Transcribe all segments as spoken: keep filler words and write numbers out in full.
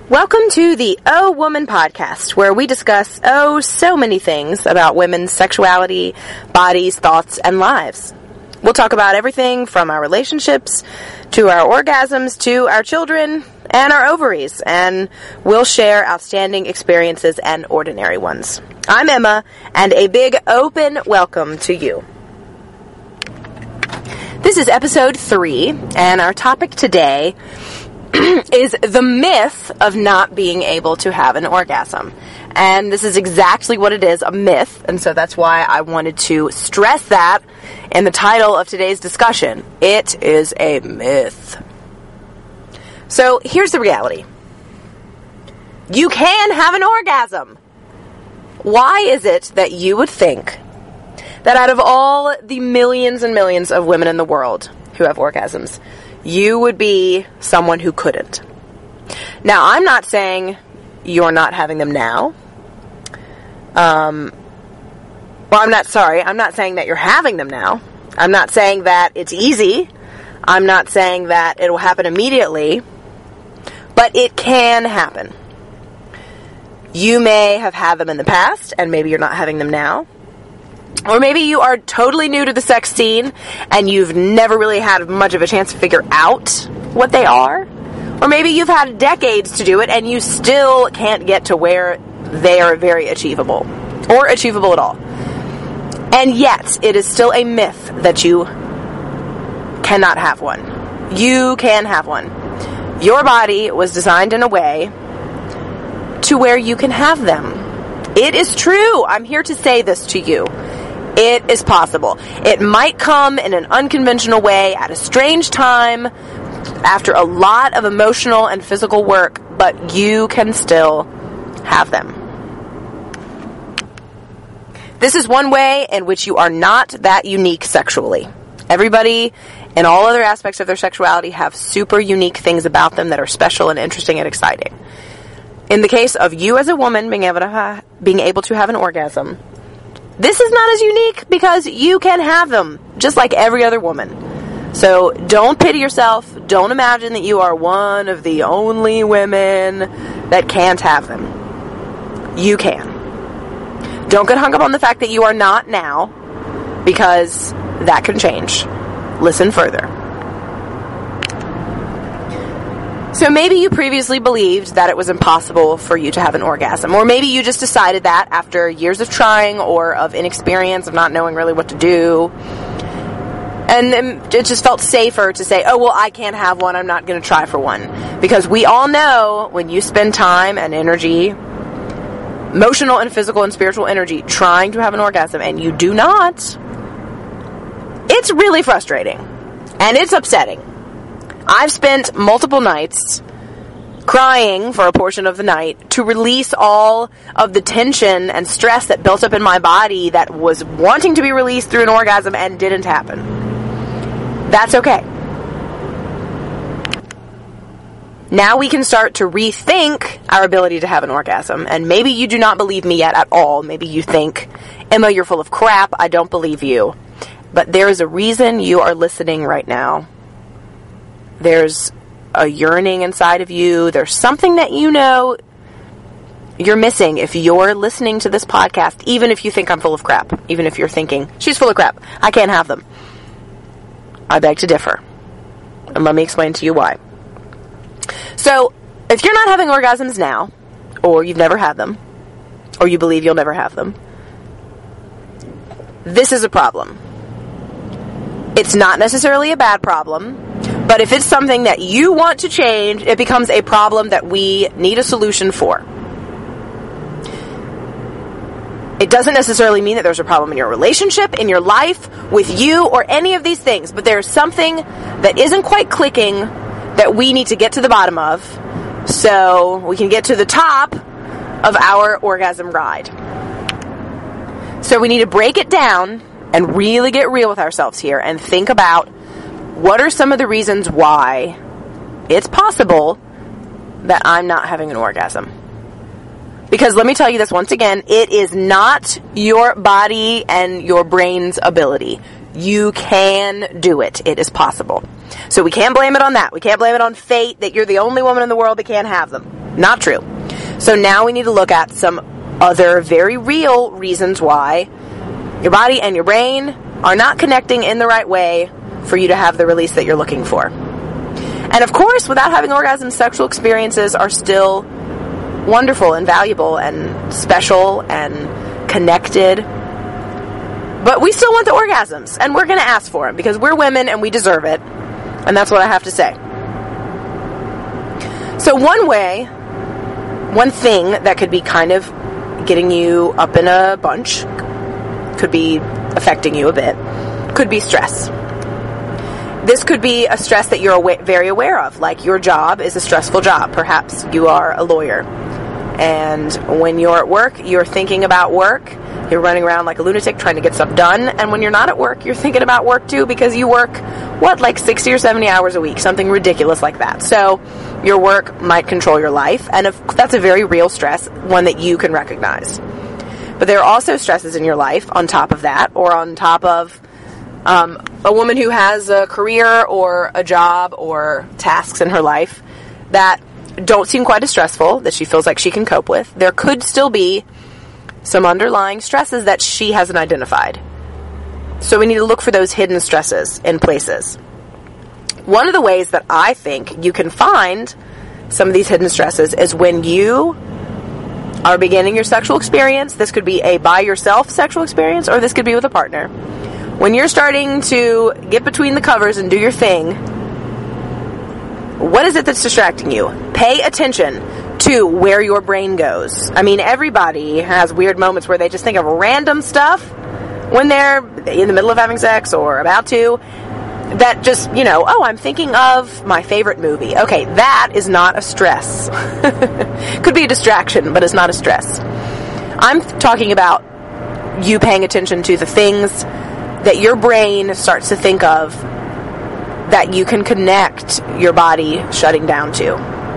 Welcome to the Oh Woman podcast, where we discuss, oh, so many things about women's sexuality, bodies, thoughts, and lives. We'll talk about everything from our relationships, to our orgasms, to our children, and our ovaries, and we'll share outstanding experiences and ordinary ones. I'm Emma, and a big open welcome to you. This is episode three, and our topic today is the myth of not being able to have an orgasm. And this is exactly what it is, a myth, and so that's why I wanted to stress that in the title of today's discussion. It is a myth. So here's the reality. You can have an orgasm. Why is it that you would think that out of all the millions and millions of women in the world who have orgasms, you would be someone who couldn't? Now, I'm not saying you're not having them now. Um, well, I'm not, sorry, I'm not saying that you're having them now. I'm not saying that it's easy. I'm not saying that it will happen immediately. But it can happen. You may have had them in the past, and maybe you're not having them now. Or maybe you are totally new to the sex scene, and you've never really had much of a chance to figure out what they are. Or maybe you've had decades to do it, and you still can't get to where they are very achievable. Or achievable at all. And yet, it is still a myth that you cannot have one. You can have one. Your body was designed in a way to where you can have them. It is true. I'm here to say this to you. It is possible. It might come in an unconventional way at a strange time after a lot of emotional and physical work, but you can still have them. This is one way in which you are not that unique sexually. Everybody in all other aspects of their sexuality have super unique things about them that are special and interesting and exciting. In the case of you as a woman being able to ha- being able to have an orgasm, this is not as unique because you can have them just like every other woman. So don't pity yourself. Don't imagine that you are one of the only women that can't have them. You can. Don't get hung up on the fact that you are not now, because that can change. Listen further. So maybe you previously believed that it was impossible for you to have an orgasm. Or maybe you just decided that after years of trying or of inexperience, of not knowing really what to do. And it just felt safer to say, oh, well, I can't have one. I'm not going to try for one. Because we all know when you spend time and energy, emotional and physical and spiritual energy, trying to have an orgasm and you do not, it's really frustrating. And it's upsetting. I've spent multiple nights crying for a portion of the night to release all of the tension and stress that built up in my body that was wanting to be released through an orgasm and didn't happen. That's okay. Now we can start to rethink our ability to have an orgasm. And maybe you do not believe me yet at all. Maybe you think, Emma, you're full of crap. I don't believe you. But there is a reason you are listening right now. There's a yearning inside of you. There's something that you know you're missing if you're listening to this podcast, even if you think I'm full of crap. Even if you're thinking, she's full of crap. I can't have them. I beg to differ. And let me explain to you why. So, if you're not having orgasms now, or you've never had them, or you believe you'll never have them, this is a problem. It's not necessarily a bad problem. But if it's something that you want to change, it becomes a problem that we need a solution for. It doesn't necessarily mean that there's a problem in your relationship, in your life, with you, or any of these things. But there's something that isn't quite clicking that we need to get to the bottom of so we can get to the top of our orgasm ride. So we need to break it down and really get real with ourselves here and think about what are some of the reasons why it's possible that I'm not having an orgasm. Because let me tell you this once again, it is not your body and your brain's ability. You can do it. It is possible. So we can't blame it on that. We can't blame it on fate that you're the only woman in the world that can't have them. Not true. So now we need to look at some other very real reasons why your body and your brain are not connecting in the right way for you to have the release that you're looking for. And of course, without having orgasms, sexual experiences are still wonderful and valuable and special and connected. But we still want the orgasms, and we're going to ask for them because we're women and we deserve it. And that's what I have to say. So one way, one thing that could be kind of getting you up in a bunch, could be affecting you a bit, could be stress. This could be a stress that you're awa- very aware of, like your job is a stressful job. Perhaps you are a lawyer, and when you're at work, you're thinking about work. You're running around like a lunatic trying to get stuff done, and when you're not at work, you're thinking about work too, because you work, what, like sixty or seventy hours a week, something ridiculous like that. So your work might control your life, and if that's a very real stress, one that you can recognize. But there are also stresses in your life on top of that, or on top of um, a woman who has a career or a job or tasks in her life that don't seem quite as stressful, that she feels like she can cope with. There could still be some underlying stresses that she hasn't identified. So we need to look for those hidden stresses in places. One of the ways that I think you can find some of these hidden stresses is when you are beginning your sexual experience. This could be a by yourself sexual experience, or this could be with a partner. When you're starting to get between the covers and do your thing, what is it that's distracting you? Pay attention to where your brain goes. I mean, everybody has weird moments where they just think of random stuff when they're in the middle of having sex or about to, that just, you know, oh, I'm thinking of my favorite movie. Okay, that is not a stress. Could be a distraction, but it's not a stress. I'm talking about you paying attention to the things that your brain starts to think of that you can connect your body shutting down to.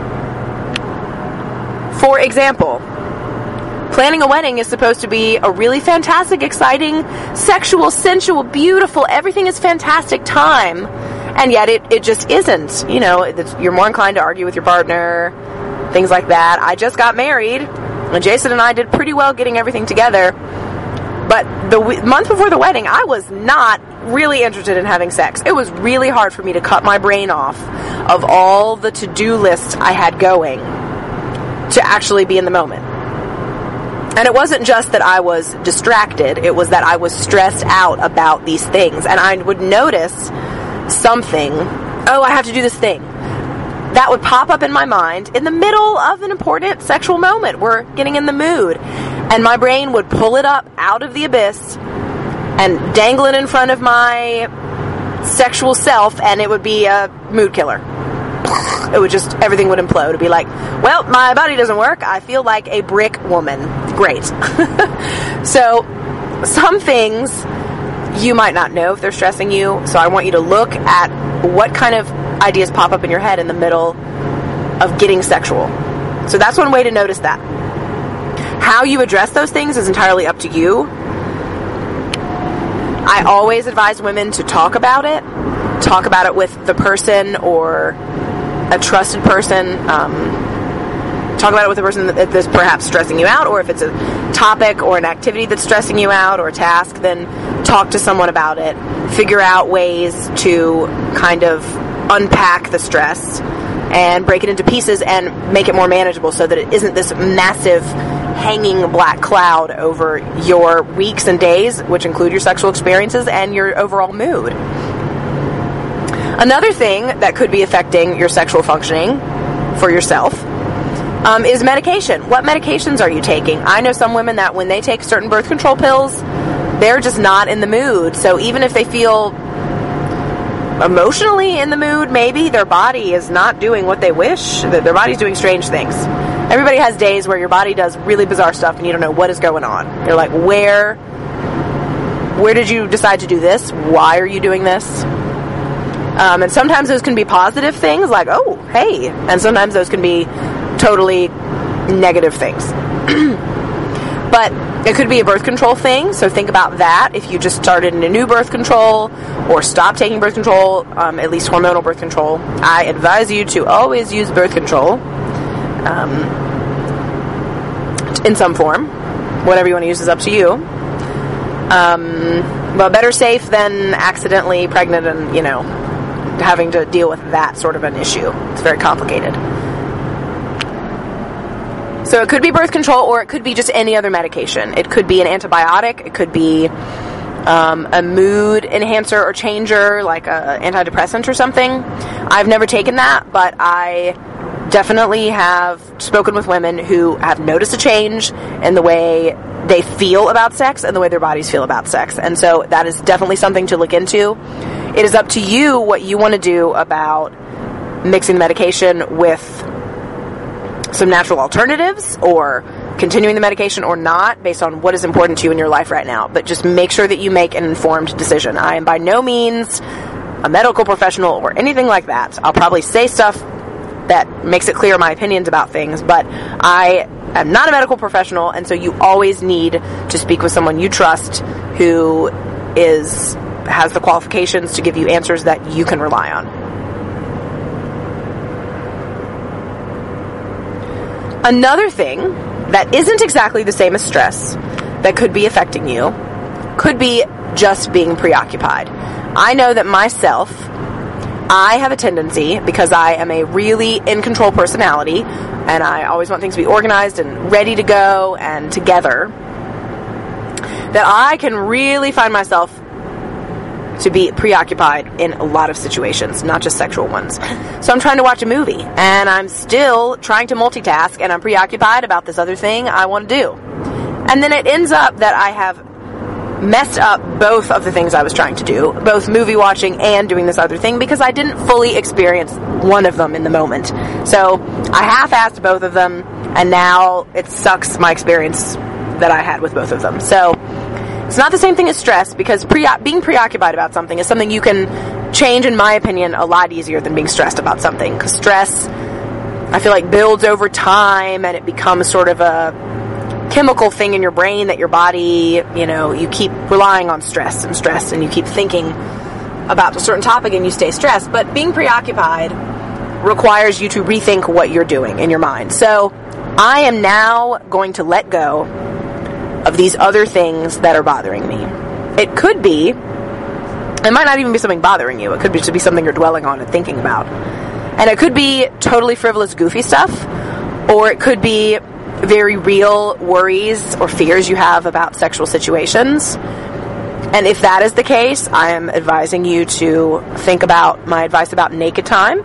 For example, planning a wedding is supposed to be a really fantastic, exciting, sexual, sensual, beautiful, everything is fantastic time, and yet it, it just isn't. You know, it's, you're more inclined to argue with your partner, things like that. I just got married, and Jason and I did pretty well getting everything together, but the w- month before the wedding, I was not really interested in having sex. It was really hard for me to cut my brain off of all the to-do lists I had going to actually be in the moment. And it wasn't just that I was distracted, it was that I was stressed out about these things. And I would notice something, oh, I have to do this thing. That would pop up in my mind in the middle of an important sexual moment. We're getting in the mood. And my brain would pull it up out of the abyss and dangle it in front of my sexual self, and it would be a mood killer. It would just, everything would implode. It'd be like, well, my body doesn't work. I feel like a brick woman. Great. So, some things you might not know if they're stressing you. So I want you to look at what kind of ideas pop up in your head in the middle of getting sexual. So that's one way to notice that. How you address those things is entirely up to you. I always advise women to talk about it. Talk about it with the person or a trusted person. Um, talk about it with a person that's perhaps stressing you out, or if it's a topic or an activity that's stressing you out or a task, then talk to someone about it. Figure out ways to kind of unpack the stress and break it into pieces and make it more manageable so that it isn't this massive hanging black cloud over your weeks and days, which include your sexual experiences and your overall mood. Another thing that could be affecting your sexual functioning for yourself um, is medication. What medications are you taking? I know some women that when they take certain birth control pills, they're just not in the mood. So even if they feel emotionally in the mood, maybe their body is not doing what they wish. Their body's doing strange things. Everybody has days where your body does really bizarre stuff and you don't know what is going on. You're like, where, where did you decide to do this? Why are you doing this? Um, and sometimes those can be positive things, like, oh, hey. And sometimes those can be totally negative things. But it could be a birth control thing, so think about that. If you just started in a new birth control or stopped taking birth control, um, at least hormonal birth control, I advise you to always use birth control. um, in some form. Whatever you want to use is up to you. Um, but better safe than accidentally pregnant and, you know, having to deal with that sort of an issue. It's very complicated. So it could be birth control, or it could be just any other medication. It could be an antibiotic. It could be um, a mood enhancer or changer, like an antidepressant or something. I've never taken that, but I definitely have spoken with women who have noticed a change in the way they feel about sex and the way their bodies feel about sex. And so that is definitely something to look into. It is up to you what you want to do about mixing the medication with some natural alternatives, or continuing the medication or not, based on what is important to you in your life right now. But just make sure that you make an informed decision. I am by no means a medical professional or anything like that. I'll probably say stuff that makes it clear my opinions about things, but I am not a medical professional, and so you always need to speak with someone you trust who is has the qualifications to give you answers that you can rely on. Another thing that isn't exactly the same as stress that could be affecting you could be just being preoccupied. I know that myself, I have a tendency, because I am a really in-control personality, and I always want things to be organized and ready to go and together, that I can really find myself to be preoccupied in a lot of situations, not just sexual ones. So I'm trying to watch a movie, and I'm still trying to multitask, and I'm preoccupied about this other thing I want to do. And then it ends up that I have messed up both of the things I was trying to do, both movie watching and doing this other thing, because I didn't fully experience one of them in the moment. So I half-assed both of them, and now it sucks my experience that I had with both of them. So it's not the same thing as stress, because pre- being preoccupied about something is something you can change, in my opinion, a lot easier than being stressed about something. Because stress, I feel like, builds over time, and it becomes sort of a chemical thing in your brain that your body, you know, you keep relying on stress and stress, and you keep thinking about a certain topic and you stay stressed. But being preoccupied requires you to rethink what you're doing in your mind. So I am now going to let go of these other things that are bothering me. It could be, it might not even be something bothering you. It could be just be something you're dwelling on and thinking about. And it could be totally frivolous, goofy stuff, or it could be very real worries or fears you have about sexual situations. And if that is the case, I am advising you to think about my advice about naked time.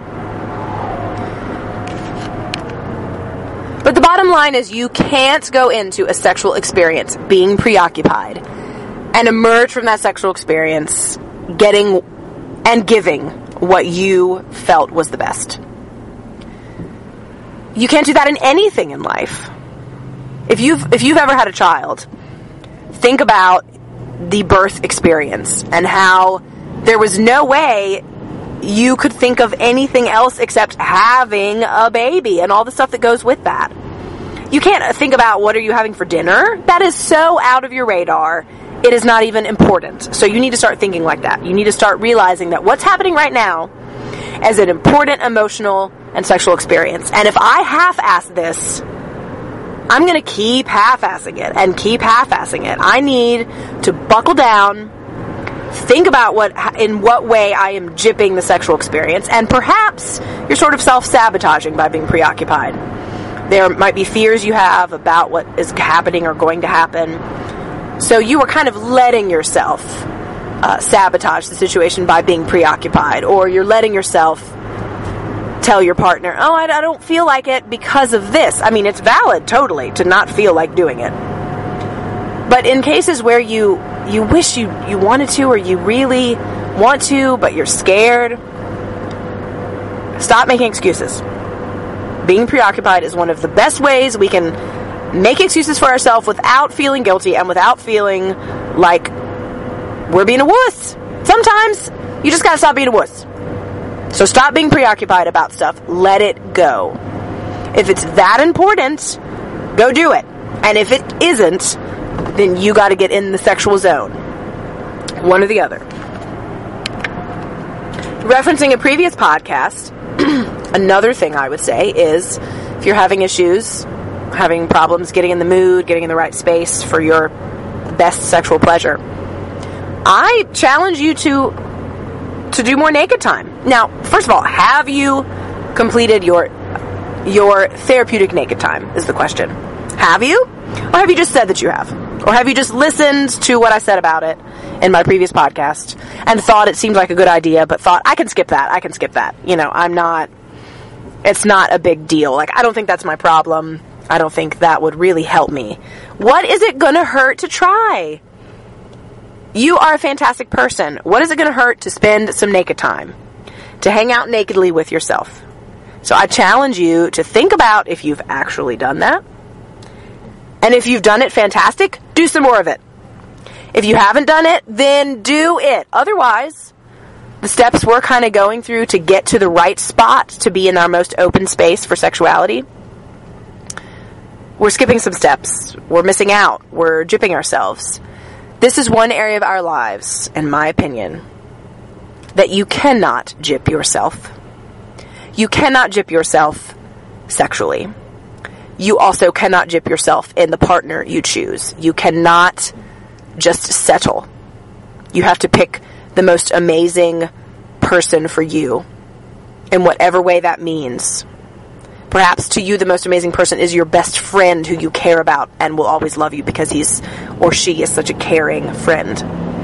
But the bottom line is, you can't go into a sexual experience being preoccupied and emerge from that sexual experience getting and giving what you felt was the best. You can't do that in anything in life. If you've if you've ever had a child, think about the birth experience and how there was no way you could think of anything else except having a baby and all the stuff that goes with that. You can't think about what are you having for dinner. That is so out of your radar. It is not even important. So you need to start thinking like that. You need to start realizing that what's happening right now is an important emotional and sexual experience. And if I half-ass this, I'm going to keep half-assing it and keep half-assing it. I need to buckle down, think about what, in what way I am gypping the sexual experience, and perhaps you're sort of self-sabotaging by being preoccupied. There might be fears you have about what is happening or going to happen. So you are kind of letting yourself uh, sabotage the situation by being preoccupied, or you're letting yourself tell your partner, oh, I, I don't feel like it because of this. I mean, it's valid, totally, to not feel like doing it. But in cases where you you wish you, you wanted to, or you really want to, but you're scared, stop making excuses. Being preoccupied is one of the best ways we can make excuses for ourselves without feeling guilty and without feeling like we're being a wuss. Sometimes you just gotta stop being a wuss. So stop being preoccupied about stuff. Let it go. If it's that important, go do it. And if it isn't, then you got to get in the sexual zone. One or the other. Referencing a previous podcast, Another thing I would say is, if you're having issues, having problems getting in the mood, getting in the right space for your best sexual pleasure, I challenge you to to do more naked time. Now, first of all, have you completed your your therapeutic naked time is the question. Have you? Or have you just said that you have? Or have you just listened to what I said about it in my previous podcast and thought it seemed like a good idea, but thought, I can skip that, I can skip that. You know, I'm not, it's not a big deal. Like, I don't think that's my problem. I don't think that would really help me. What is it gonna hurt to try? You are a fantastic person. What is it gonna hurt to spend some naked time? To hang out nakedly with yourself? So I challenge you to think about if you've actually done that. And if you've done it, fantastic, do some more of it. If you haven't done it, then do it. Otherwise, the steps we're kind of going through to get to the right spot to be in our most open space for sexuality, we're skipping some steps. We're missing out. We're gypping ourselves. This is one area of our lives, in my opinion, that you cannot gyp yourself. You cannot gyp yourself sexually. You also cannot gyp yourself in the partner you choose. You cannot just settle. You have to pick the most amazing person for you in whatever way that means. Perhaps to you the most amazing person is your best friend who you care about and will always love you because he's or she is such a caring friend.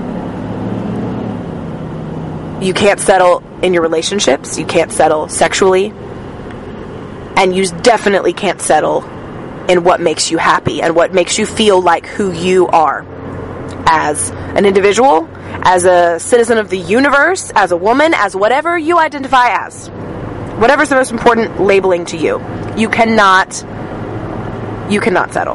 You can't settle in your relationships. You can't settle sexually. And you definitely can't settle in what makes you happy and what makes you feel like who you are as an individual, as a citizen of the universe, as a woman, as whatever you identify as. Whatever's the most important labeling to you. You cannot, you cannot settle.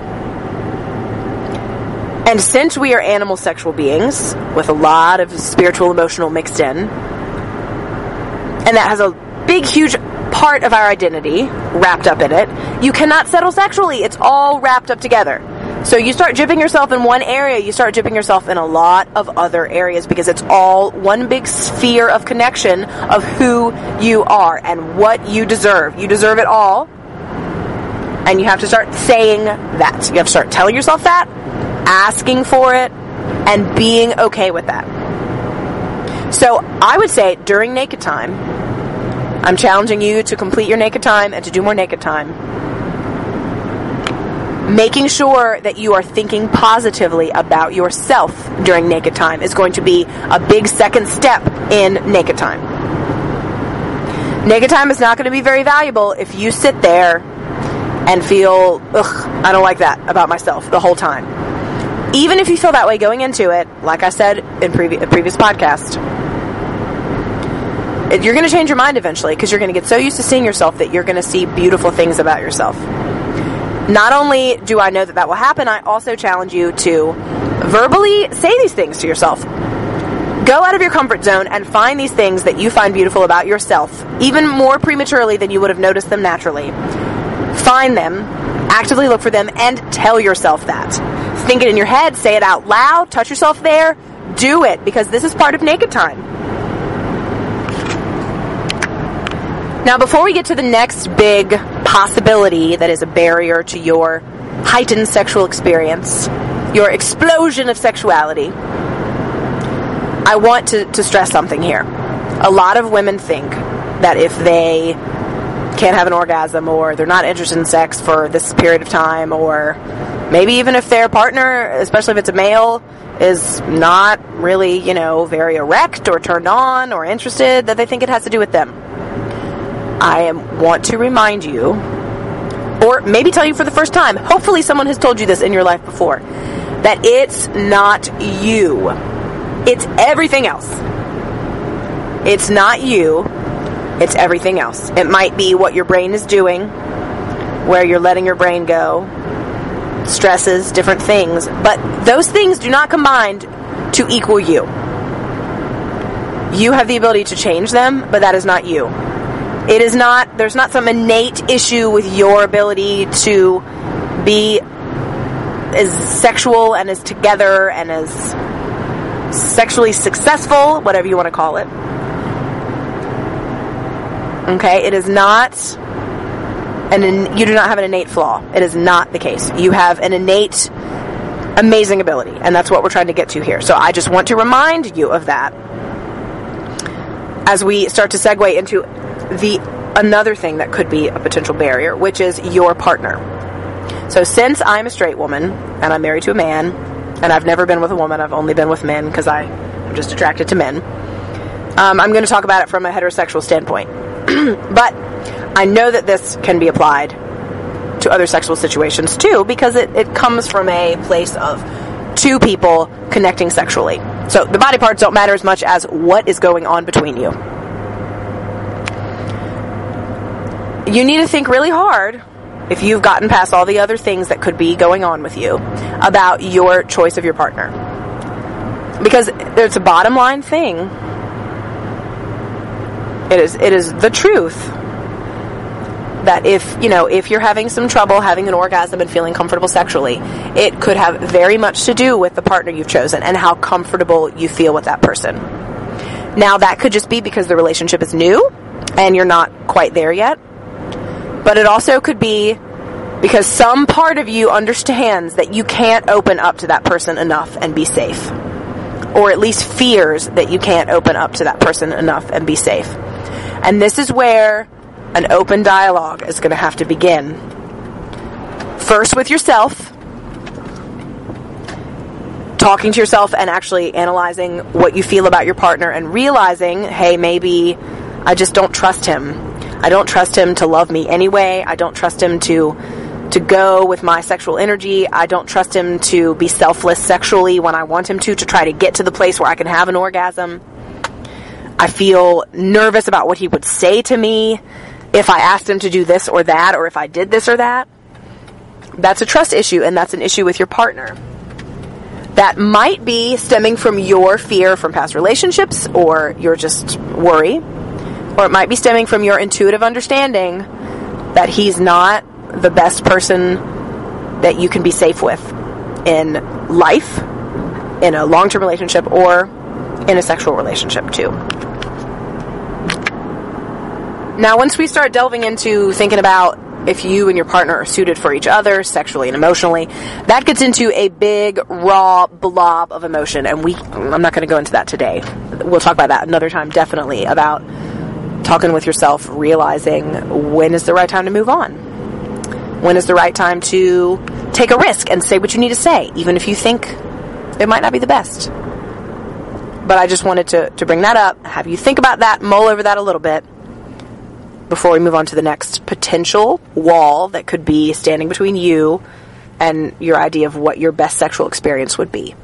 And since we are animal sexual beings with a lot of spiritual, emotional mixed in, and that has a big, huge part of our identity wrapped up in it, you cannot settle sexually. It's all wrapped up together. So you start gypping yourself in one area, you start gypping yourself in a lot of other areas because it's all one big sphere of connection of who you are and what you deserve. You deserve it all. And you have to start saying that. You have to start telling yourself that, asking for it, and being okay with that. So I would say during naked time, I'm challenging you to complete your naked time and to do more naked time. Making sure that you are thinking positively about yourself during naked time is going to be a big second step in naked time. Naked time is not going to be very valuable if you sit there and feel, ugh, I don't like that about myself the whole time. Even if you feel that way going into it, like I said in previ- a previous podcast, you're going to change your mind eventually because you're going to get so used to seeing yourself that you're going to see beautiful things about yourself. Not only do I know that that will happen, I also challenge you to verbally say these things to yourself. Go out of your comfort zone and find these things that you find beautiful about yourself, even more prematurely than you would have noticed them naturally. Find them, actively look for them, and tell yourself that. Think it in your head, say it out loud, touch yourself there, do it, because this is part of naked time. Now, before we get to the next big possibility that is a barrier to your heightened sexual experience, your explosion of sexuality, I want to, to stress something here. A lot of women think that if they can't have an orgasm, or they're not interested in sex for this period of time, or maybe even if their partner, especially if it's a male, is not really, you know, very erect or turned on or interested, that they think it has to do with them. I am, want to remind you, or maybe tell you for the first time, hopefully someone has told you this in your life before, that it's not you. It's everything else. It's not you. It's everything else. It might be what your brain is doing, where you're letting your brain go, stresses, different things, but those things do not combine to equal you. You have the ability to change them, but that is not you. It is not, there's not some innate issue with your ability to be as sexual and as together and as sexually successful, whatever you want to call it. Okay? It is not, and you do not have an innate flaw. It is not the case. You have an innate, amazing ability, and that's what we're trying to get to here. So I just want to remind you of that as we start to segue into the another thing that could be a potential barrier, which is your partner. So since I'm a straight woman, and I'm married to a man, and I've never been with a woman, I've only been with men because I'm just attracted to men, um, I'm going to talk about it from a heterosexual standpoint. But I know that this can be applied to other sexual situations too, because it, it comes from a place of two people connecting sexually. So the body parts don't matter as much as what is going on between you. You need to think really hard, if you've gotten past all the other things that could be going on with you, about your choice of your partner. Because there's a bottom line thing. It is it is the truth that if, you know, if you're having some trouble having an orgasm and feeling comfortable sexually, it could have very much to do with the partner you've chosen and how comfortable you feel with that person. Now, that could just be because the relationship is new and you're not quite there yet. But it also could be because some part of you understands that you can't open up to that person enough and be safe. Or at least fears that you can't open up to that person enough and be safe. And this is where an open dialogue is going to have to begin. First with yourself. Talking to yourself and actually analyzing what you feel about your partner and realizing, hey, maybe I just don't trust him. I don't trust him to love me anyway. I don't trust him to to go with my sexual energy. I don't trust him to be selfless sexually when I want him to, to try to get to the place where I can have an orgasm. I feel nervous about what he would say to me if I asked him to do this or that, or if I did this or that. That's a trust issue, and that's an issue with your partner. That might be stemming from your fear from past relationships, or your just worry. Or it might be stemming from your intuitive understanding that he's not the best person that you can be safe with in life, in a long-term relationship, or in a sexual relationship too. Now, once we start delving into thinking about if you and your partner are suited for each other sexually and emotionally, that gets into a big, raw blob of emotion. And we, I'm not going to go into that today. We'll talk about that another time, definitely, about talking with yourself, realizing when is the right time to move on. When is the right time to take a risk and say what you need to say, even if you think it might not be the best. But I just wanted to, to bring that up, have you think about that, mull over that a little bit, before we move on to the next potential wall that could be standing between you and your idea of what your best sexual experience would be.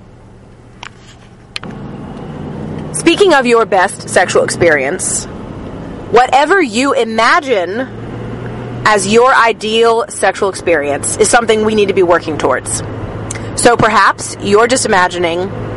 Speaking of your best sexual experience, whatever you imagine as your ideal sexual experience is something we need to be working towards. So perhaps you're just imagining,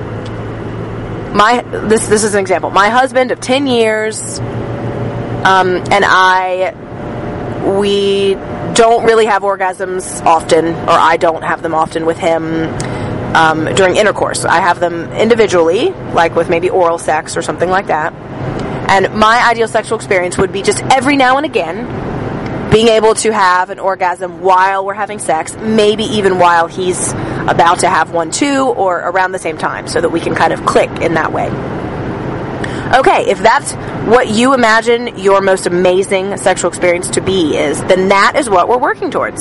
my this this is an example, my husband of ten years, um, and I, we don't really have orgasms often, or I don't have them often with him um, during intercourse. I have them individually, like with maybe oral sex or something like that. And my ideal sexual experience would be just every now and again being able to have an orgasm while we're having sex, maybe even while he's about to have one too, or around the same time, so that we can kind of click in that way. Okay, if that's what you imagine your most amazing sexual experience to be is, then that is what we're working towards.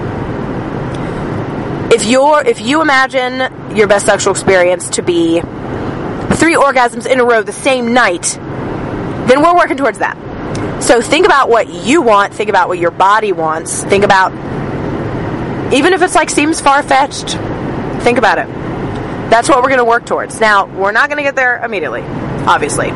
If you're, if you imagine your best sexual experience to be three orgasms in a row the same night, then we're working towards that. So think about what you want, think about what your body wants, think about, even if it's like seems far-fetched, think about it. That's what we're going to work towards. Now, we're not going to get there immediately, obviously.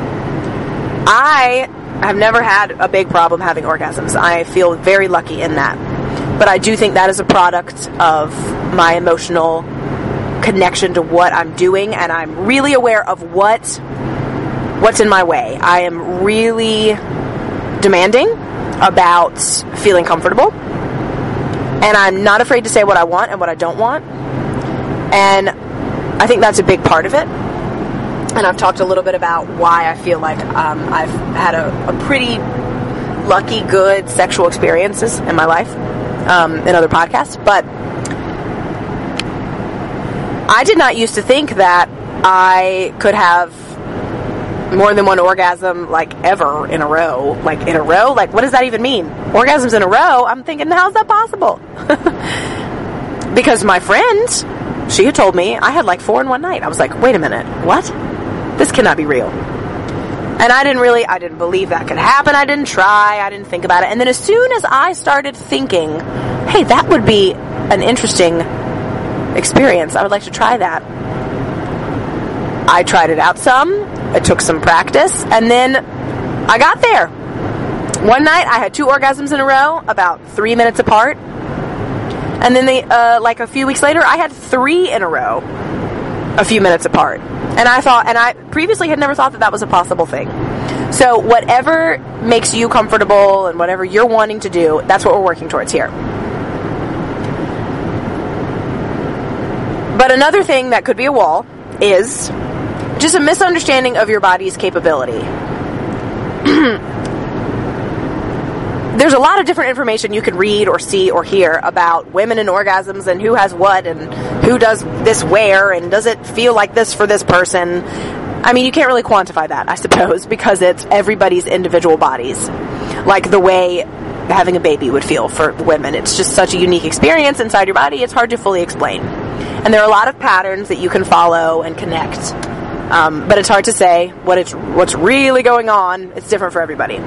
I have never had a big problem having orgasms. I feel very lucky in that. But I do think that is a product of my emotional connection to what I'm doing, and I'm really aware of what what's in my way. I am really demanding about feeling comfortable, and I'm not afraid to say what I want and what I don't want, and I think that's a big part of it. And I've talked a little bit about why I feel like um, I've had a, a pretty lucky, good sexual experiences in my life, um, in other podcasts, but I did not used to think that I could have more than one orgasm, like, ever in a row. Like, in a row? Like, what does that even mean? Orgasms in a row? I'm thinking, how's that possible? Because my friend, she had told me I had, like, four in one night. I was like, wait a minute, what? This cannot be real. And I didn't really, I didn't believe that could happen. I didn't try. I didn't think about it. And then as soon as I started thinking, hey, that would be an interesting experience, I would like to try that, I tried it out some. It took some practice, and then I got there. One night, I had two orgasms in a row, about three minutes apart. And then, they, uh, like a few weeks later, I had three in a row, a few minutes apart. And I thought, and I previously had never thought that that was a possible thing. So whatever makes you comfortable and whatever you're wanting to do, that's what we're working towards here. But another thing that could be a wall is just a misunderstanding of your body's capability. There's a lot of different information you can read or see or hear about women and orgasms and who has what and who does this where and does it feel like this for this person. I mean, you can't really quantify that, I suppose, because it's everybody's individual bodies. Like the way having a baby would feel for women. It's just such a unique experience inside your body, it's hard to fully explain. And there are a lot of patterns that you can follow and connect. Um, but it's hard to say what it's what's really going on. It's different for everybody.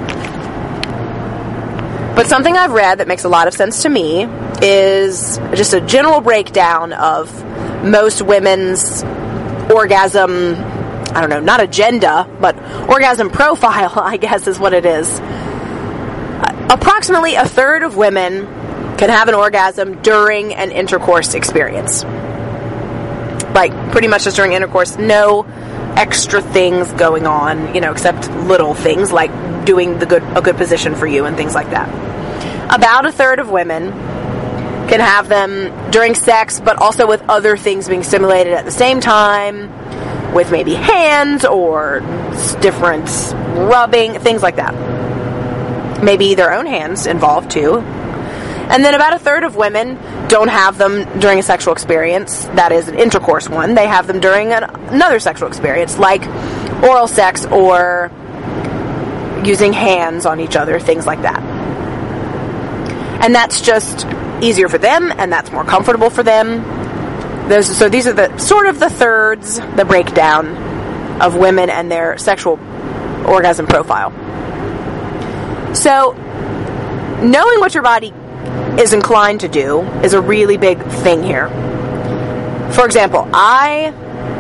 But something I've read that makes a lot of sense to me is just a general breakdown of most women's orgasm, I don't know, not agenda, but orgasm profile, I guess is what it is. Uh, approximately a third of women can have an orgasm during an intercourse experience. Like, pretty much just during intercourse, no extra things going on, you know, except little things like doing the good a good position for you and things like that. About a third of women can have them during sex, but also with other things being stimulated at the same time, with maybe hands or different rubbing, things like that. Maybe their own hands involved too. And then about a third of women don't have them during a sexual experience, that is an intercourse one. They have them during an, another sexual experience, like oral sex or using hands on each other, things like that. And that's just easier for them, and that's more comfortable for them. There's, so these are the sort of the thirds, the breakdown of women and their sexual orgasm profile. So, knowing what your body is inclined to do is a really big thing here. For example, I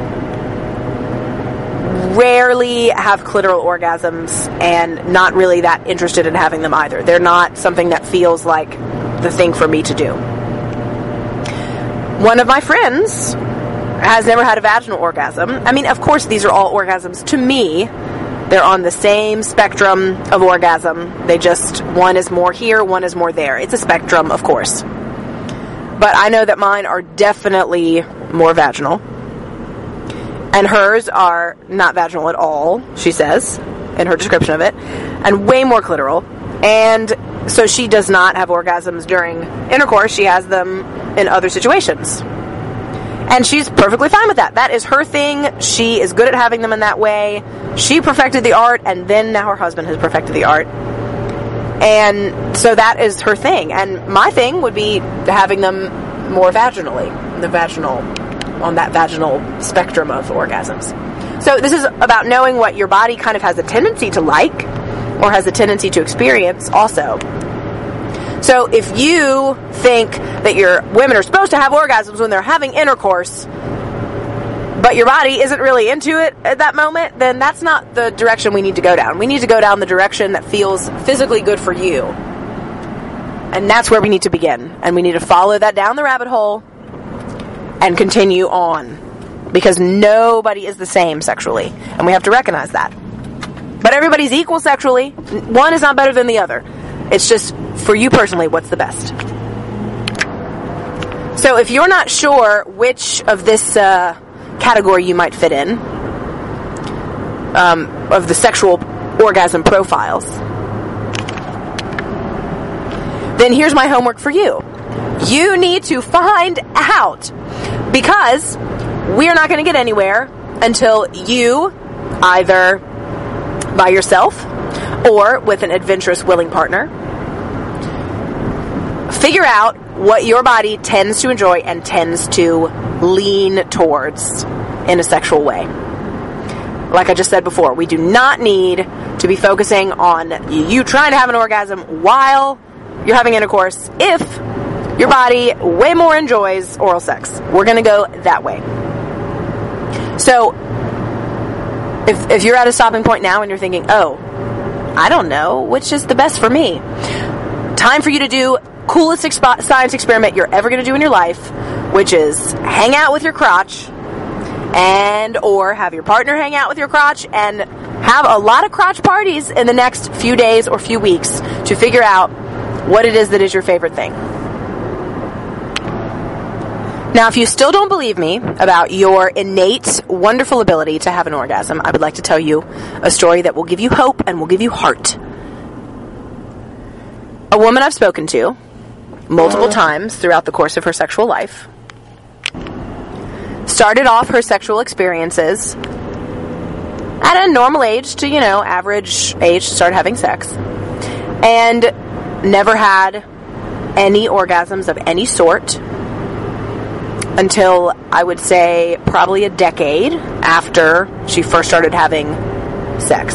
rarely have clitoral orgasms and not really that interested in having them either. They're not something that feels like the thing for me to do. One of my friends has never had a vaginal orgasm. I mean, of course, these are all orgasms to me. They're on the same spectrum of orgasm. They just, one is more here, one is more there. It's a spectrum, of course. But I know that mine are definitely more vaginal. And hers are not vaginal at all, she says, in her description of it. And way more clitoral. And so she does not have orgasms during intercourse. She has them in other situations. And she's perfectly fine with that. That is her thing. She is good at having them in that way. She perfected the art, and then now her husband has perfected the art. And so that is her thing. And my thing would be having them more vaginally, the vaginal, on that vaginal spectrum of orgasms. So this is about knowing what your body kind of has a tendency to like, or has a tendency to experience also. So if you think that your women are supposed to have orgasms when they're having intercourse, but your body isn't really into it at that moment, then that's not the direction we need to go down. We need to go down the direction that feels physically good for you. And that's where we need to begin. And we need to follow that down the rabbit hole and continue on. Because nobody is the same sexually. And we have to recognize that. But everybody's equal sexually. One is not better than the other. It's just, for you personally, what's the best. So if you're not sure which of this uh, category you might fit in, um, of the sexual orgasm profiles, then here's my homework for you. You need to find out, because we are not going to get anywhere until you, either by yourself or with an adventurous, willing partner, figure out what your body tends to enjoy and tends to lean towards in a sexual way. Like I just said before, we do not need to be focusing on you trying to have an orgasm while you're having intercourse if your body way more enjoys oral sex. We're going to go that way. So, if, if you're at a stopping point now and you're thinking, oh, I don't know, which is the best for me? Time for you to do coolest expo- science experiment you're ever going to do in your life, which is hang out with your crotch and or have your partner hang out with your crotch and have a lot of crotch parties in the next few days or few weeks to figure out what it is that is your favorite thing. Now, if you still don't believe me about your innate, wonderful ability to have an orgasm, I would like to tell you a story that will give you hope and will give you heart. A woman I've spoken to multiple times throughout the course of her sexual life started off her sexual experiences at a normal age to, you know, average age to start having sex, and never had any orgasms of any sort until, I would say, probably a decade after she first started having sex.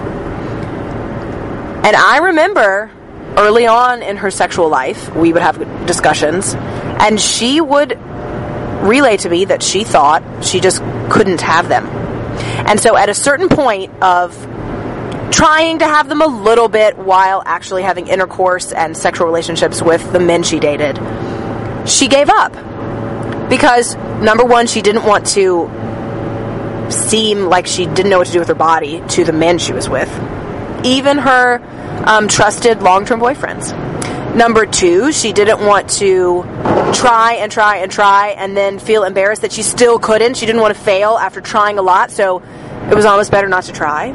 And I remember early on in her sexual life, we would have discussions, and she would relay to me that she thought she just couldn't have them. And so at a certain point of trying to have them a little bit while actually having intercourse and sexual relationships with the men she dated, she gave up. Because, number one, she didn't want to seem like she didn't know what to do with her body to the men she was with. Even her um, trusted long-term boyfriends. Number two, she didn't want to try and try and try and then feel embarrassed that she still couldn't. She didn't want to fail after trying a lot, so it was almost better not to try.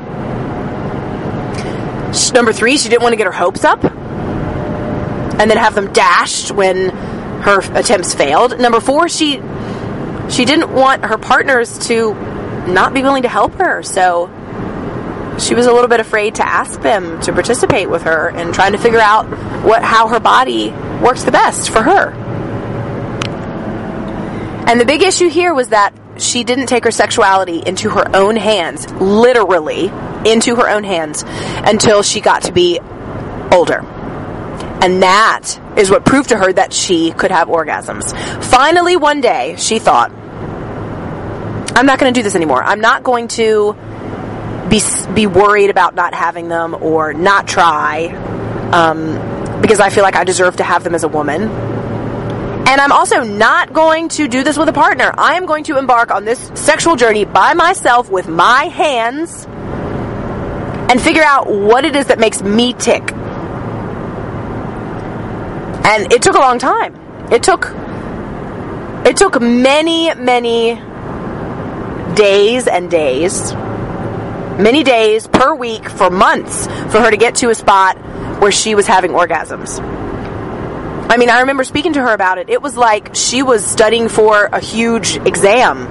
Number three, she didn't want to get her hopes up and then have them dashed when her attempts failed. Number four, she she didn't want her partners to not be willing to help her, so she was a little bit afraid to ask them to participate with her and trying to figure out what how her body works the best for her. And the big issue here was that she didn't take her sexuality into her own hands, literally into her own hands, until she got to be older. And that is what proved to her that she could have orgasms. Finally, one day, she thought, I'm not going to do this anymore. I'm not going to be be worried about not having them or not try, um, because I feel like I deserve to have them as a woman. And I'm also not going to do this with a partner. I am going to embark on this sexual journey by myself with my hands and figure out what it is that makes me tick. And it took a long time. It took it took many, many days and days, many days per week for months for her to get to a spot where she was having orgasms. I mean, I remember speaking to her about it. It was like she was studying for a huge exam.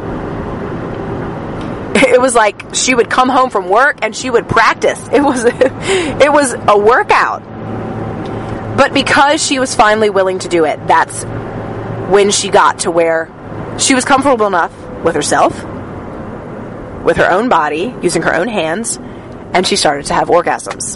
It was like she would come home from work and she would practice. It was it was a workout. But because she was finally willing to do it, that's when she got to where she was comfortable enough with herself, with her own body, using her own hands, and she started to have orgasms.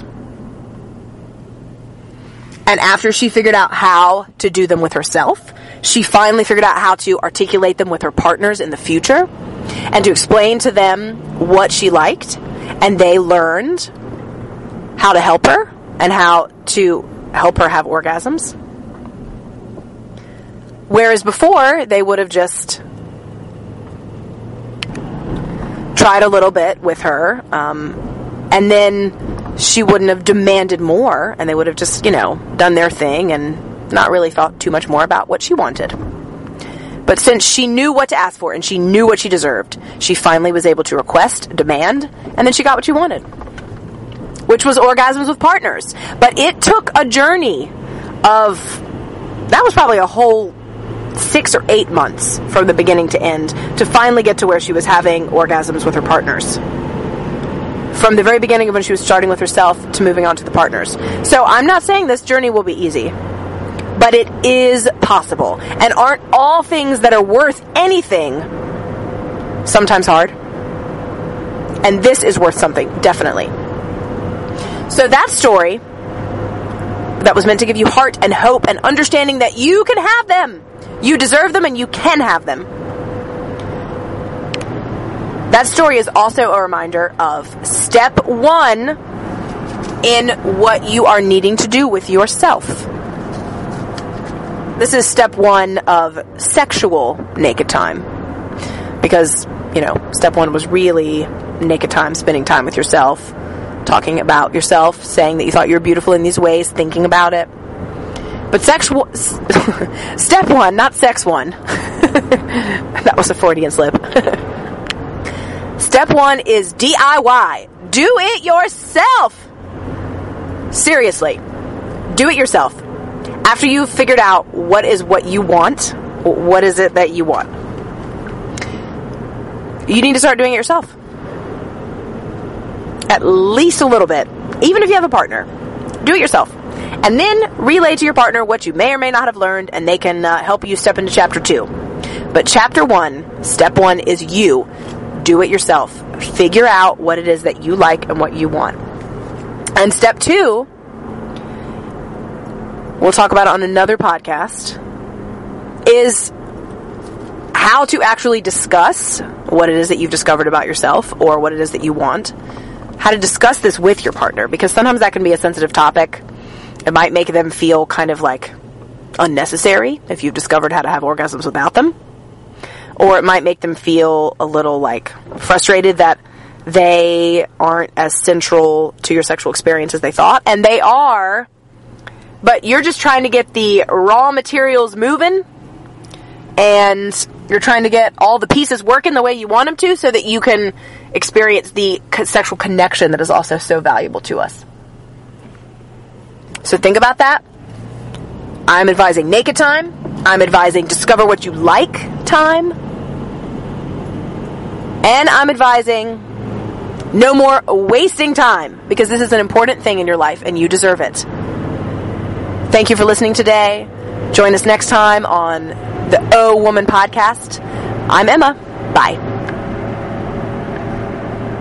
And after she figured out how to do them with herself, she finally figured out how to articulate them with her partners in the future and to explain to them what she liked, and they learned how to help her and how to help her have orgasms. Whereas before, they would have just tried a little bit with her, um, and then she wouldn't have demanded more, and they would have just, you know, done their thing and not really thought too much more about what she wanted. But since she knew what to ask for and she knew what she deserved, she finally was able to request, demand, and then she got what she wanted, which was orgasms with partners. But it took a journey of, that was probably a whole six or eight months from the beginning to end to finally get to where she was having orgasms with her partners. From the very beginning of when she was starting with herself to moving on to the partners. So I'm not saying this journey will be easy, but it is possible. And aren't all things that are worth anything sometimes hard? And this is worth something, definitely. So that story that was meant to give you heart and hope and understanding that you can have them. You deserve them and you can have them. That story is also a reminder of step one in what you are needing to do with yourself. This is step one of sexual naked time. Because, you know, step one was really naked time, spending time with yourself, talking about yourself, saying that you thought you were beautiful in these ways, thinking about it. But sexual, step one, not sex one. That was a Freudian slip. Step one is D I Y. Do it yourself. Seriously. Do it yourself. After you've figured out what is what you want, what is it that you want, you need to start doing it yourself. At least a little bit. Even if you have a partner. Do it yourself. And then relay to your partner what you may or may not have learned, and they can uh, help you step into chapter two. But chapter one, step one is you. Do it yourself. Figure out what it is that you like and what you want. And step two, we'll talk about it on another podcast, is how to actually discuss what it is that you've discovered about yourself or what it is that you want. How to discuss this with your partner, because sometimes that can be a sensitive topic. It might make them feel kind of like unnecessary if you've discovered how to have orgasms without them. Or it might make them feel a little like frustrated that they aren't as central to your sexual experience as they thought. And they are, but you're just trying to get the raw materials moving, and you're trying to get all the pieces working the way you want them to so that you can experience the sexual connection that is also so valuable to us. So think about that. I'm advising naked time. I'm advising discover what you like time. And I'm advising no more wasting time, because this is an important thing in your life and you deserve it. Thank you for listening today. Join us next time on the O Woman Podcast. I'm Emma. Bye.